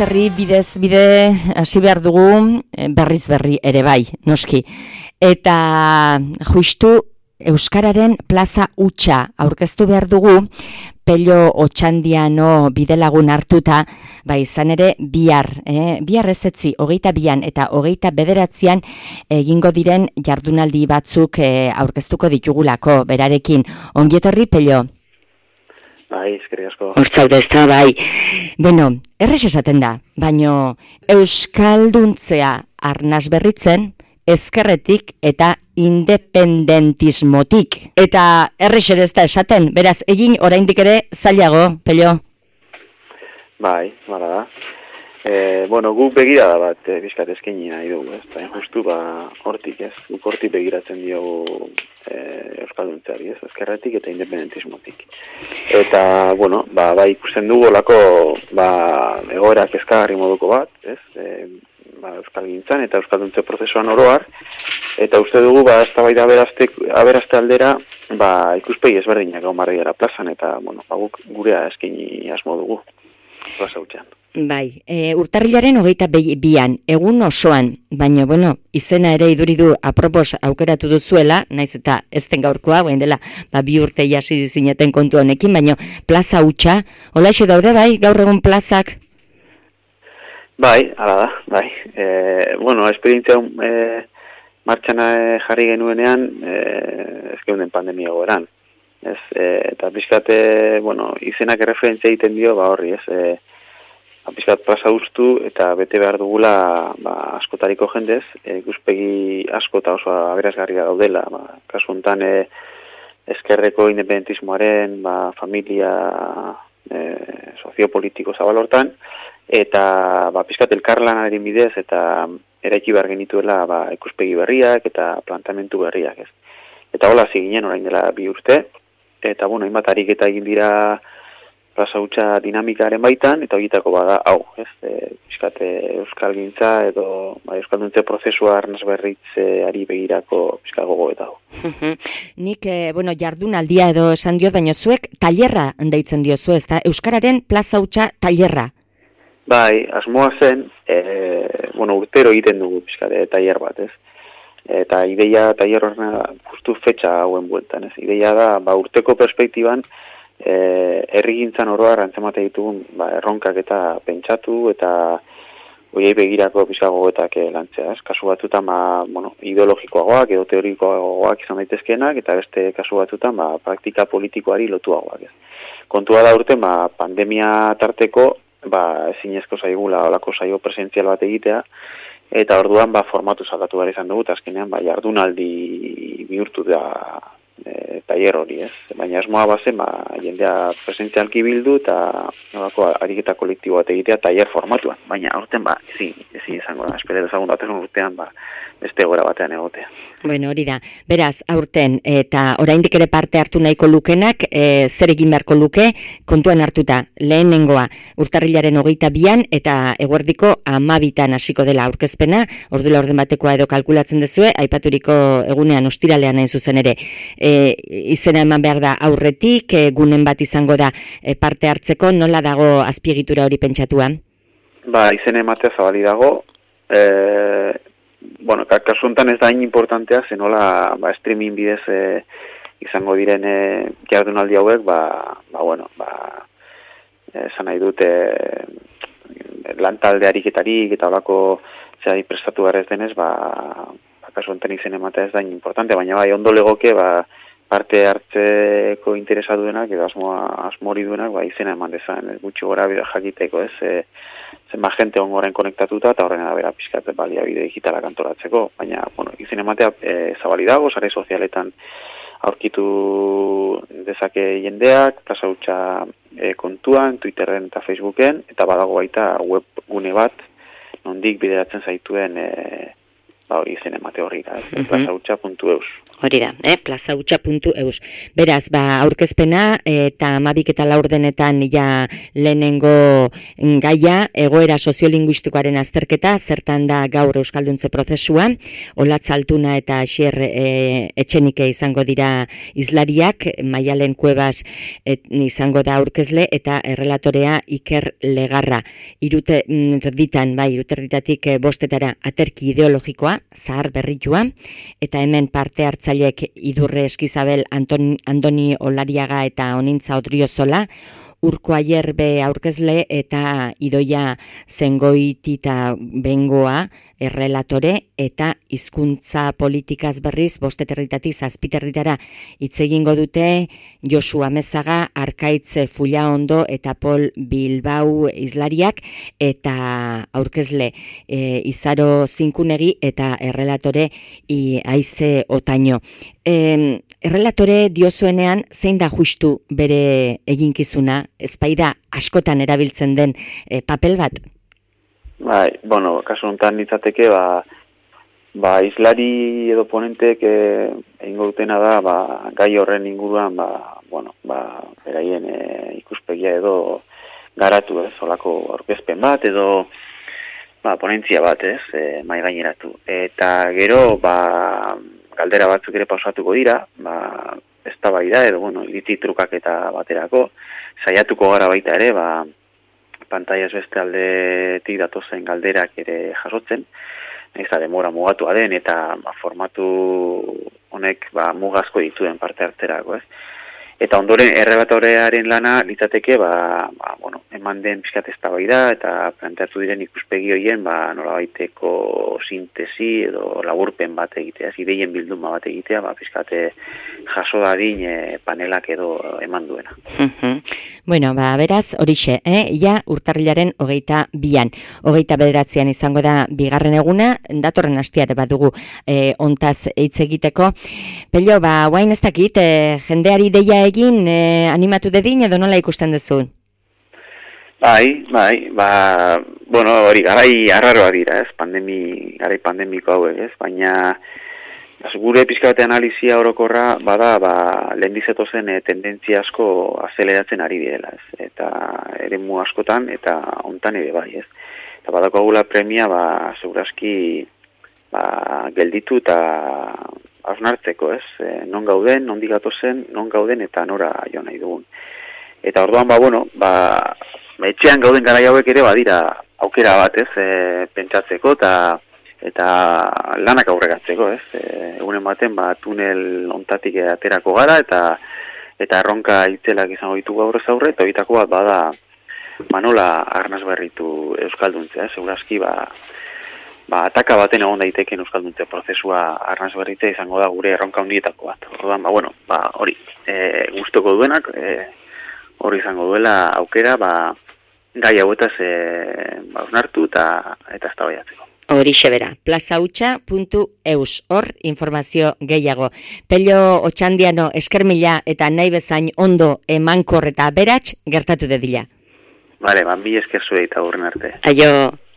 herri bidez bide hasi behar dugu berriz berri ere bai, noski. Eta justu Euskararen plaza hutsa aurkeztu behar dugu, Pello Otxandiano bidelagun hartuta, izan ere bihar ezetzi 22an eta 29an egingo diren jardunaldi batzuk aurkeztuko ditugulako berarekin. Ongi etorri, Pello? Bai, eskerrik asko. Hortzaude ez da, bai. Bueno, errez esaten da, baino euskalduntzea arnaz berritzen, ezkerretik eta independentismotik. Eta errez ere ez da esaten, beraz, egin oraindik ere zailago, Pello? Bai, bala da. Guk begirada bat bizkat eskaini nahi dugu, ez? Eta justu, hortik, ez? Guk hortik begiratzen diogu euskalduntzeari, ez? Ezkerretik eta independentismotik. Eta, bai ikusten dugu olako, egoera kezkagarri moduko bat, ez? Euskalgintzan eta euskalduntze prozesuan oroar, eta uste dugu, eztabaida aberaste aldera, ikuspegi ezberdinak egon barriera plazan, eta, guk gurea eskaini asmo dugu, plaza hutsean. Bai, urtarrilaren 22an, egun osoan, baina, izena ere iduridu apropos aukeratu duzuela, naiz eta ez den gaurkoa, dela, 2 urte jasi zineten kontu honekin, baina plaza hutsa, holaxe daude, bai, gaur egun plazak? Bai, hala da, bai. Esperientzia martxan jarri genuenean, ez geunden pandemia goeran. Eta bizkate, izenak referentzia egiten dio, horri, ez, bizkat plaza ustu eta bete behar dugula askotariko jendez, ikuspegi asko eta oso aberazgarria daudela. Kasu honetan, ezkerreko independentismoaren, familia soziopolitiko zabal hortan, eta bizkat elkarlanaren bidez eta eraiki behar genituela ikuspegi berriak eta plantamentu berriak, ez. Eta hola ziginen orain dela 2 urte, eta hainbat ariketa egin dira plaza hutsa dinamikaren baitan, eta horietako bada, ez, bizkat euskalgintza edo euskalduntze prozesua arnaz berritzeari begirako bizkat gogoeta dago. Nik, jardunaldia edo esan diot, baina zuek tailerra deitzen diozu, ez da? Euskararen plaza hutsa tailerra. Bai, asmoa zen, urtero egiten dugu bizkate tailer bat, ez? Eta ideia tailer horrena justu fetxa hauen bueltan, ez? Ideia da, urteko perspektiban, herrigintzan oroar antzemate ditugun erronkak eta pentsatu eta horiei begirako bizkagoetak lantzea, ez? Kasu batzutan, ideologikoagoak edo teorikoagoak izan daitezkeenak, eta beste kasu batzutan, praktika politikoari lotuagoak, ez? Kontua da urte, pandemia tarteko, ezinezko zaigula olako saio presentzial bat egitea, eta orduan formatu aldatu behar izan dugu, eta azkenean jardunaldi bihurtu da tailer hori, ez? Baina asmoa bazen, jendea presentzialki bildu, eta olako ariketa kolektibo bat egitea tailer formatuan, baina aurten ezin izango da, espere dezagun datezen urtean, beste gora batean egotea. Hori da. Beraz, aurten, eta oraindik ere parte hartu nahiko lukenak, zer egin beharko luke, kontuan hartuta, lehenengoa, urtarrilaren 22an, eta eguerdiko 12an hasiko dela aurkezpena, ordula orden batekoa edo kalkulatzen dezue, aipaturiko egunean ostiralean hain zuzen ere, izena eman behar da aurretik, gunen bat izango da parte hartzeko, nola dago azpiegitura hori pentsatuan? Izena ematea zabali dago, kasu honetan ez da hain importantea, zenola streaming bidez izango diren jardunaldi hauek, esan nahi dute lantalde ariketarik eta olako zehari prestatu gara ez denez, kasu honetan izen ematea ez da hain importantea, baina ondo legoke parte hartzeko interesa duenak edo asmori duenak izena eman dezan, gutxi gora jakiteko, ez, zenba jente ongoren konektatuta eta horren arabera pixkat baliabide digitalak antolatzeko, baina, izen ematea zabali dago, sare sozialetan aurkitu dezake jendeak, plaza hutsa kontuan, Twitterren eta Facebooken, eta badago baita webgune bat, nondik bideratzen zaituen izen emate horri, plaza hutsa.eus. Hori da, plazautxa.eus. Beraz, aurkezpena eta 12:04 ja lehenengo gaia, egoera soziolinguistikoaren azterketa, zertan da gaur euskalduntze prozesua, Olatz Altuna eta Asier Etxenike izango dira hizlariak, Maialen Kuebas izango da aurkezle eta errelatorea Iker Legarra. Iruterditatik bostetara aterki ideologikoa, zahar berritua, eta hemen parte hartzailek Idurre Eskizabel, Andoni Olariaga eta Onintza Odriozola, Urko Aierbe aurkezle eta Idoia Zengoitita Bengoa errelatore eta hizkuntza politikaz berriz 5:07 hitz egingo dute Josu Amezaga, Arkaitz Fullaondo eta Pol Bilbao hizlariak eta aurkezle Izaro Zinkunegi eta errelatore Aize Otaino. Errelatore diozuenean zein da justu bere eginkizuna, ezpaida askotan erabiltzen den papel bat? Bai, kasu honetan litzateke, hizlari edo ponentek egingo dutena da, gai horren inguruan, beraien ikuspegia edo garatu, olako aurkezpen bat edo ponentzia bat, mai gaineratu. Eta gero, galdera batzuk ere pausatuko dira, eztabaida edo, iritzi trukaketa baterako, saiatuko gara baita ere, pantailaz beste aldetik datozen galderak ere jasotzen, nahiz da demora mugatua den eta formatu honek mugazko dituen parte hartzerako, ez? Eta ondoren errelatorearen lana litzateke, eman den pixkat eztabaida eta planteatu diren ikuspegi horien, nolabaiteko sintesi edo laburpen bat egitea, ideien bilduma bat egitea, pixkate jaso dadin panelak edo eman duena. Beraz, horixe, ja urtarrilaren 22an, 29an izango da bigarren eguna, datorren astiare badugu ontaz hitz egiteko. Pello, guain ez dakit, jendeari deia egin animatu dedin edo nola ikusten duzu? Bai, hori garai arraroa dira, ez, garai pandemiko hauek, ez, baina gure pixkate analizia orokorra lehen dizetozen tendentzia asko azeleratzen ari direla, ez, eta eremu askotan eta hontan ere bai, ez. Eta badakagula premia, segurazki gelditu eta hausnartzeko, ez, non gauden, nondik gatozen, non gauden eta nora jo nahi dugun. Eta orduan, etxean gauden garai hauek ere badira aukera bat, ez, pentsatzeko eta lanak aurreratzeko, ez. Egunen baten, tunel ontatik aterako gara eta erronka itzelak izango ditugu aurrez aurre, eta bitako bat bada nola arnaz berritu euskalduntza, segurazki ataka baten egon daiteken euskalduntze prozesua arnaz berritzea izango da gure erronka hundietako bat. Orduan, hori, gustoko duenak, hori izango duela aukera, gai hauetaz hausnartu eta eztabaidatzeko. Horixe bera, plazautxa.eus, hor informazio gehiago. Pello Otxandiano esker mila eta nahi bezain ondo emankor eta berats gertatu dedila. Bale, mi esker zuei eta horren arte. Aio.